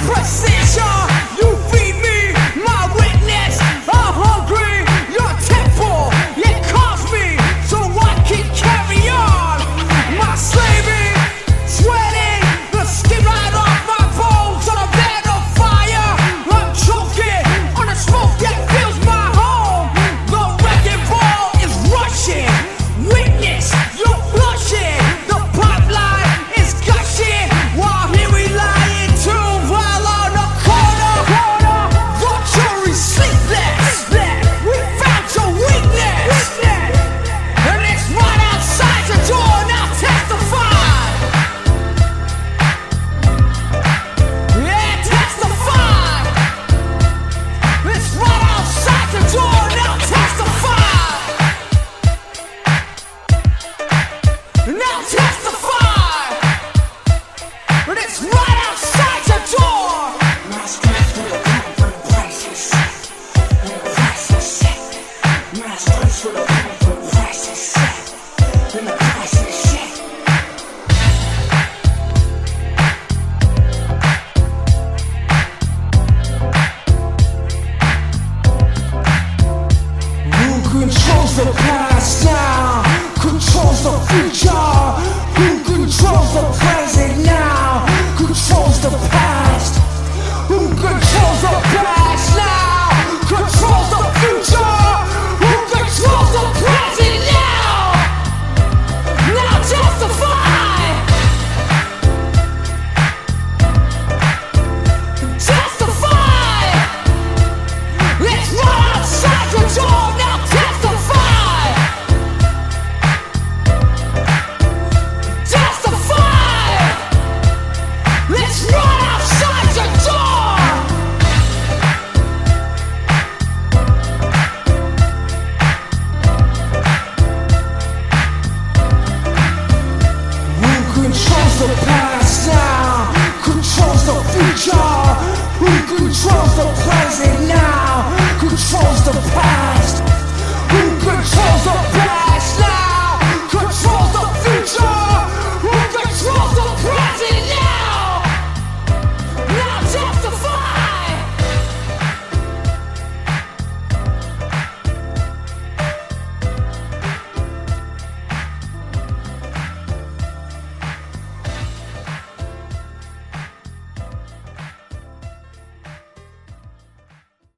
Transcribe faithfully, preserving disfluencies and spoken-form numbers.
Precision, you feed me, my witness. I'm hungry, your temple, it calls me so I can carry on. My slaving, sweating, the skin right off my bones on a bed of fire. I'm choking on the smoke that fills my home. The wrecking ball is rushing. Witness, you're blushing. The pipeline is gushing while here we lie in tomb while on the corner. Vulture sleepless. We found your weakness, and it's right outside your door. Now testify. Yeah, testify. It's right outside your door. Now testify. Now testify. But it's right outside your door. My strength will come from prices. And the price is set. My strength will come from prices set. And the price is set. Who controls the past now? Controls the future. Who controls the present now? Controls the past. Who controls the past now? Controls the future. Who controls the present now? Now testify. Testify. It's right outside your door. Now testify. Testify. It's right outside your door. Who controls the past now? Controls the future. Who controls the present now? Controls the past.